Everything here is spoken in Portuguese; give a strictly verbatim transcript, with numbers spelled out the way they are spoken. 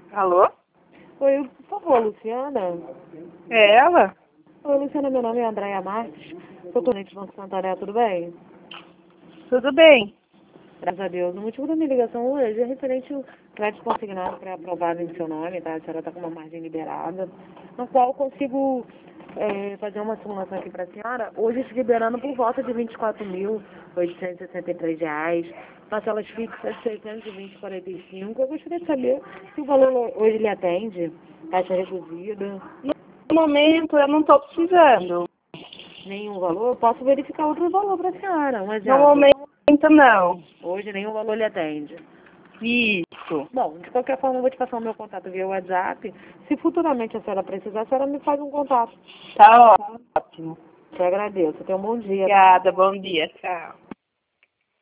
Alô? Oi, por favor, Luciana. É ela? Oi, Luciana, meu nome é Andréia Marques. Sou cliente do Banco Santander, tudo bem? Tudo bem. Graças a Deus. O motivo da minha ligação hoje é referente ao crédito consignado pré-aprovado em seu nome, tá? A senhora está com uma margem liberada, no qual eu consigo é, fazer uma simulação aqui para a senhora, hoje se liberando por volta de vinte e quatro mil oitocentos e sessenta e três reais, parcelas fixas de seiscentos e vinte vírgula quarenta e cinco. Eu gostaria de saber se o valor hoje lhe atende, taxa reduzida. No momento eu não estou precisando. Nenhum valor, eu posso verificar outro valor para a senhora, um No exemplo. momento não. Hoje nenhum valor lhe atende. Isso. Bom, de qualquer forma eu vou te passar o meu contato via WhatsApp. Se futuramente a senhora precisar, a senhora me faz um contato. Tá ótimo. Te agradeço. Tenha um bom dia. Obrigada, bom dia. Tchau.